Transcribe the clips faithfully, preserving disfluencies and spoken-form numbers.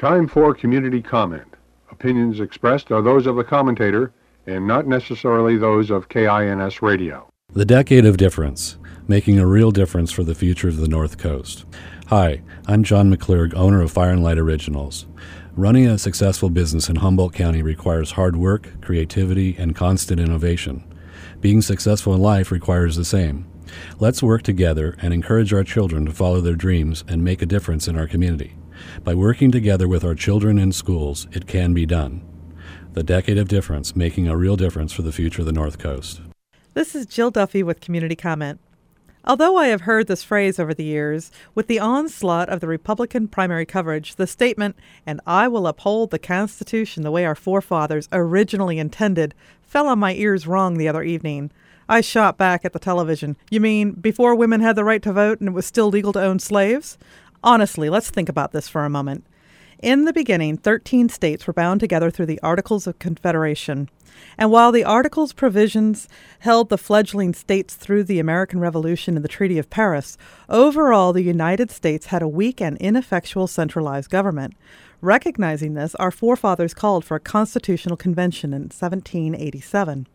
Time for community comment. Opinions expressed are those of the commentator and not necessarily those of K I N S Radio. The Decade of Difference, making a real difference for the future of the North Coast. Hi, I'm John McClurg, owner of Fire and Light Originals. Running a successful business in Humboldt County requires hard work, creativity, and constant innovation. Being successful in life requires the same. Let's work together and encourage our children to follow their dreams and make a difference in our community. By working together with our children in schools, it can be done. The Decade of Difference, making a real difference for the future of the North Coast. This is Jill Duffy with Community Comment. Although I have heard this phrase over the years, with the onslaught of the Republican primary coverage, the statement, "and I will uphold the Constitution the way our forefathers originally intended," fell on my ears wrong the other evening. I shot back at the television. You mean before women had the right to vote and it was still legal to own slaves? Honestly, let's think about this for a moment. In the beginning, thirteen states were bound together through the Articles of Confederation. And while the Articles' provisions held the fledgling states through the American Revolution and the Treaty of Paris, overall the United States had a weak and ineffectual centralized government. Recognizing this, our forefathers called for a constitutional convention in seventeen eighty-seven.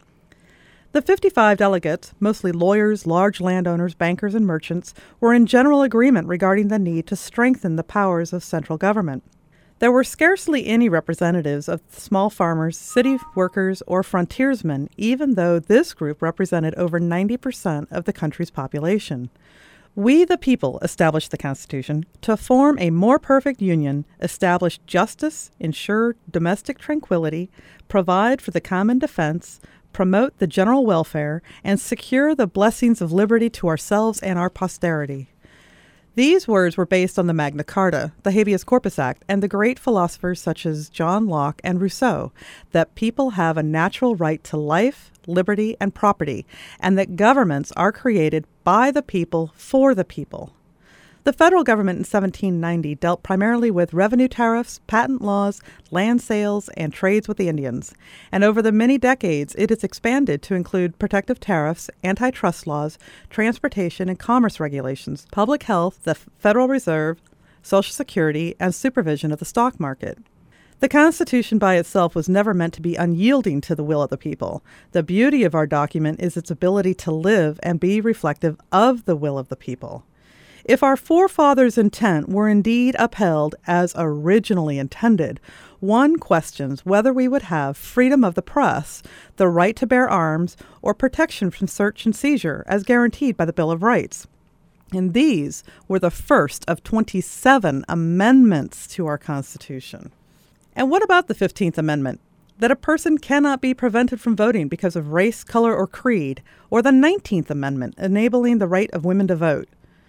The fifty-five delegates, mostly lawyers, large landowners, bankers, and merchants, were in general agreement regarding the need to strengthen the powers of central government. There were scarcely any representatives of small farmers, city workers, or frontiersmen, even though this group represented over ninety percent of the country's population. We, the people, established the Constitution to form a more perfect union, establish justice, ensure domestic tranquility, provide for the common defense, promote the general welfare, and secure the blessings of liberty to ourselves and our posterity. These words were based on the Magna Carta, the Habeas Corpus Act, and the great philosophers such as John Locke and Rousseau, that people have a natural right to life, liberty, and property, and that governments are created by the people for the people. The federal government in seventeen ninety dealt primarily with revenue tariffs, patent laws, land sales, and trades with the Indians. And over the many decades, it has expanded to include protective tariffs, antitrust laws, transportation and commerce regulations, public health, the Federal Reserve, Social Security, and supervision of the stock market. The Constitution by itself was never meant to be unyielding to the will of the people. The beauty of our document is its ability to live and be reflective of the will of the people. If our forefathers' intent were indeed upheld as originally intended, one questions whether we would have freedom of the press, the right to bear arms, or protection from search and seizure as guaranteed by the Bill of Rights. And these were the first of twenty-seven amendments to our Constitution. And what about the fifteenth Amendment? That a person cannot be prevented from voting because of race, color, or creed, or the nineteenth Amendment, enabling the right of women to vote.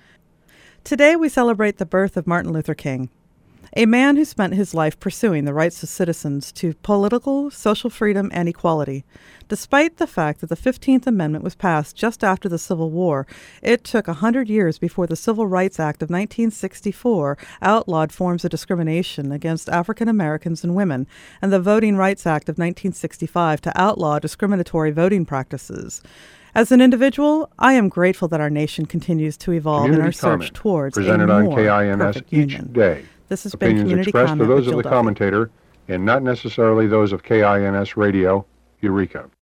Today we celebrate the birth of Martin Luther King, a man who spent his life pursuing the rights of citizens to political, social freedom, and equality. Despite the fact that the fifteenth Amendment was passed just after the Civil War, it took one hundred years before the Civil Rights Act of nineteen sixty-four outlawed forms of discrimination against African Americans and women, and the Voting Rights Act of nineteen sixty-five to outlaw discriminatory voting practices. As an individual, I am grateful that our nation continues to evolve Community in our search comment, towards presented a on more K I N S perfect each union. day. This has Opinions been Community expressed Comment are those with of Jill the Duffy. commentator and not necessarily those of K I N S Radio, Eureka.